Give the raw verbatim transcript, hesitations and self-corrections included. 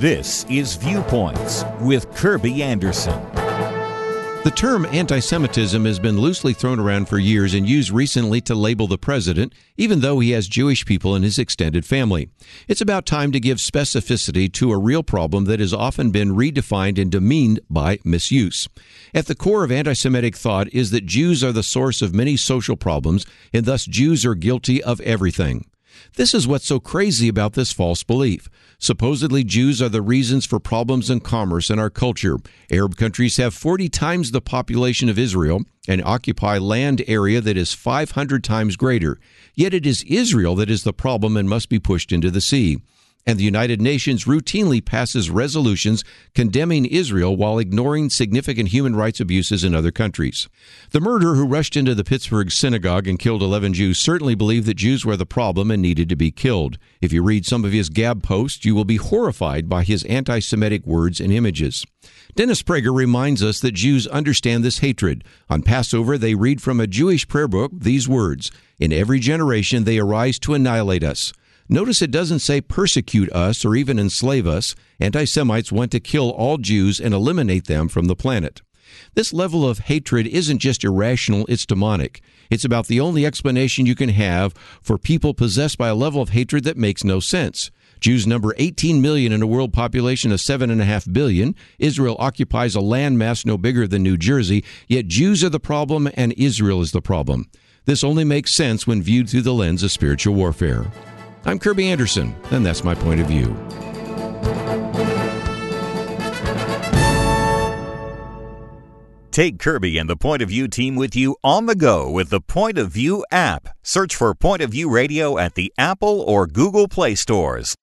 This is Viewpoints with Kirby Anderson. The term anti-Semitism has been loosely thrown around for years and used recently to label the president, even though he has Jewish people in his extended family. It's about time to give specificity to a real problem that has often been redefined and demeaned by misuse. At the core of anti-Semitic thought is that Jews are the source of many social problems, and thus Jews are guilty of everything. This is what's so crazy about this false belief. Supposedly, Jews are the reasons for problems in commerce in our culture. Arab countries have forty times the population of Israel and occupy land area that is five hundred times greater. Yet it is Israel that is the problem and must be pushed into the sea. And the United Nations routinely passes resolutions condemning Israel while ignoring significant human rights abuses in other countries. The murderer who rushed into the Pittsburgh synagogue and killed eleven Jews certainly believed that Jews were the problem and needed to be killed. If you read some of his Gab posts, you will be horrified by his anti-Semitic words and images. Dennis Prager reminds us that Jews understand this hatred. On Passover, they read from a Jewish prayer book these words, "In every generation they arise to annihilate us." Notice it doesn't say persecute us or even enslave us. Anti-Semites want to kill all Jews and eliminate them from the planet. This level of hatred isn't just irrational, it's demonic. It's about the only explanation you can have for people possessed by a level of hatred that makes no sense. Jews number eighteen million in a world population of seven point five billion. Israel occupies a landmass no bigger than New Jersey, yet Jews are the problem and Israel is the problem. This only makes sense when viewed through the lens of spiritual warfare. I'm Kirby Anderson, and that's my point of view. Take Kirby and the Point of View team with you on the go with the Point of View app. Search for Point of View Radio at the Apple or Google Play stores.